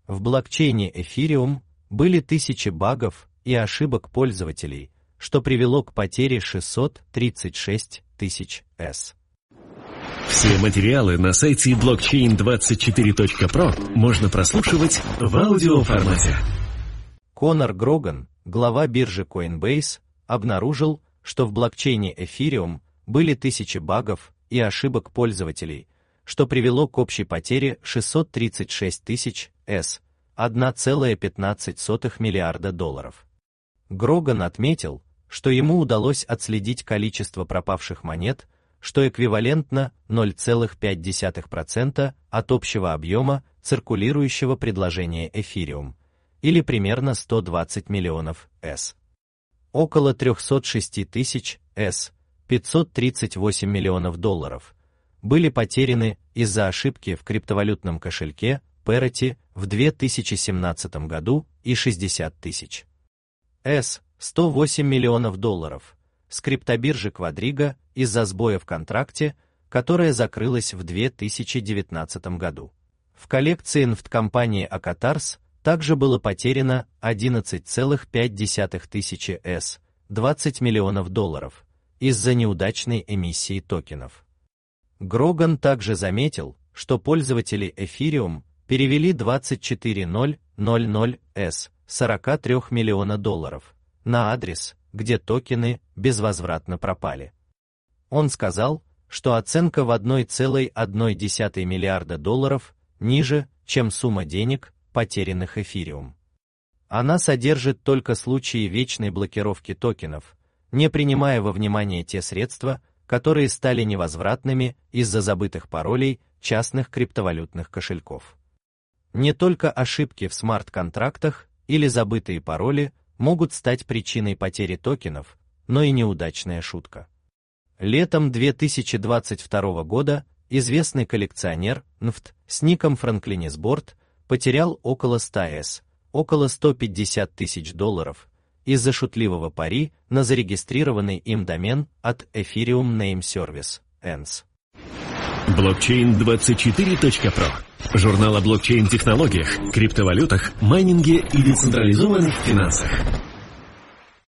В блокчейне Ethereum были тысячи багов и ошибок пользователей, что привело к потере 636 тысяч S. Все материалы на сайте blockchain24.pro можно прослушивать в аудиоформате. Конор Гроган, глава биржи Coinbase, обнаружил, что в блокчейне Ethereum были тысячи багов и ошибок пользователей, что привело к общей потере 636 тысяч S, 1,15 миллиарда долларов. Гроган отметил, что ему удалось отследить количество пропавших монет, что эквивалентно 0,5% от общего объема циркулирующего предложения Ethereum, или примерно 120 миллионов S. Около 306 тысяч S, 538 миллионов долларов, были потеряны из-за ошибки в криптовалютном кошельке Parity в 2017 году и 60 тысяч S, 108 миллионов долларов, с криптобиржи Quadriga из-за сбоя в контракте, которая закрылась в 2019 году. В коллекции NFT компании Acatars также было потеряно 11,5 тысячи S, 20 миллионов долларов, из-за неудачной эмиссии токенов. Гроган также заметил, что пользователи Ethereum перевели 24,000 S, 43 миллиона долларов, на адрес, где токены безвозвратно пропали. Он сказал, что оценка в 1,1 миллиарда долларов ниже, чем сумма денег, потерянных Ethereum. Она содержит только случаи вечной блокировки токенов, не принимая во внимание те средства, которые стали невозвратными из-за забытых паролей частных криптовалютных кошельков. Не только ошибки в смарт-контрактах или забытые пароли могут стать причиной потери токенов, но и неудачная шутка. Летом 2022 года известный коллекционер NFT с ником Franklinisboard потерял около 100 S, около 150 тысяч долларов, из-за шутливого пари на зарегистрированный им домен от Ethereum Name Service, ENS. Blockchain24.pro. Журнал о блокчейн-технологиях, криптовалютах, майнинге и децентрализованных финансах.